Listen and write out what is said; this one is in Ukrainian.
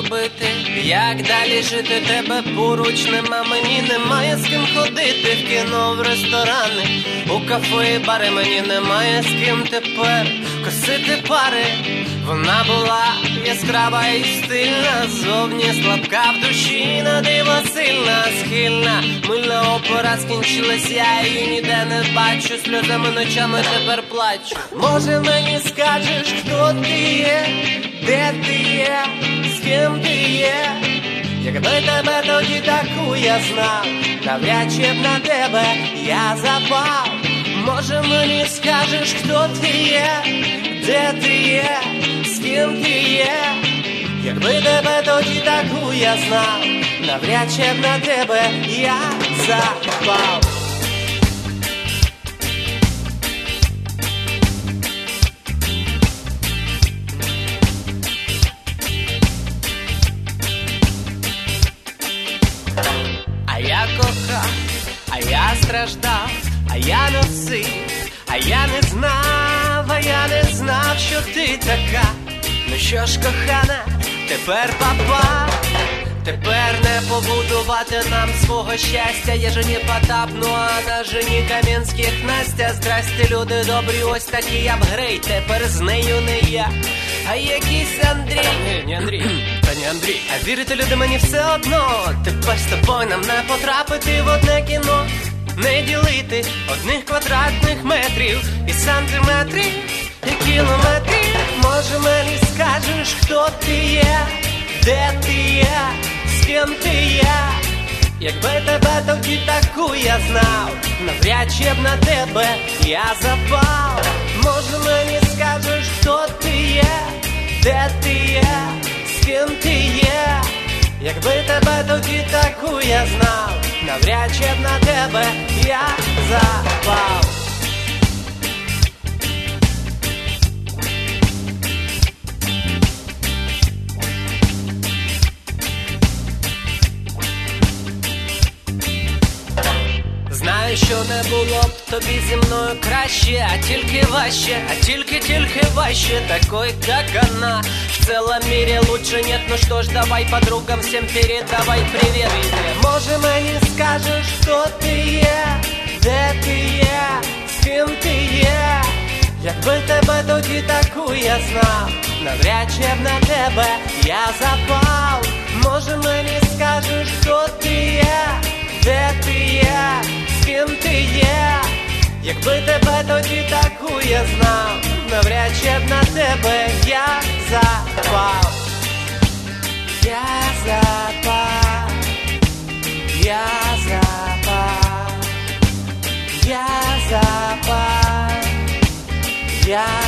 робити, як далі жити, тебе поруч нема, мені немає з ким ходити в кіно, в ресторани, у кафе і бари, мені немає з ким тепер косити пари. Вона була яскрава і стильна, зовні слабка, в душі на диво сильна, схильна, мильна опора скінчилась, я її ніде не бачу, сльозами ночами тепер плачу. Може мені скажеш, хто ти є, де ти є, з ким ти є? Якби тебе тоді таку я знав, навряд чи б на тебе я запав. Може мені скажеш, хто ти є, де ти є, з ким ти є? Якби тебе тоді таку я знав, навряд чи б на тебе я запав. А я кохав, а я страждав, а я носив, а я не знав, що ти така. Ну що ж, кохана, тепер папа, тепер не побудувати нам свого щастя. Є жені Потап, ну а на жені Кам'янських Настя. Здрасте, люди добрі, ось такий апгрейд, тепер з нею не я, а якийсь Андрій. Не Андрій, та не Андрій. А вірите, люди, мені все одно, тепер з тобою нам не потрапити в одне кіно. Не ділити одних квадратних метрів і сантиметрів, і кілометрів. Може мені скажеш, хто ти є, де ти є, з ким ти є? Якби тебе тоді таку я знав, навряд чи б на тебе я запав. Може мені скажеш, хто ти є, де ти є, з ким ти є? Якби тебе тоді таку я знав, навряд чи б на тебе я запав. Знаю, що не було б тобі зі мною краще, а тільки важче, а тільки важче, такой, как она. В целом мире лучше нет, ну что ж, давай подругам всем передавай привет. Може мені скажеш, хто ти є, де ти є, з ким ти є? Якби тебе тоді таку я знав, навряд чи б на тебе я запав. Може мені скажеш, хто ти є, де ти є, з ким ти є? Якби тебе тоді таку я знав, навряд чи б на тебе я запав. Я запав, я запав, я запав, я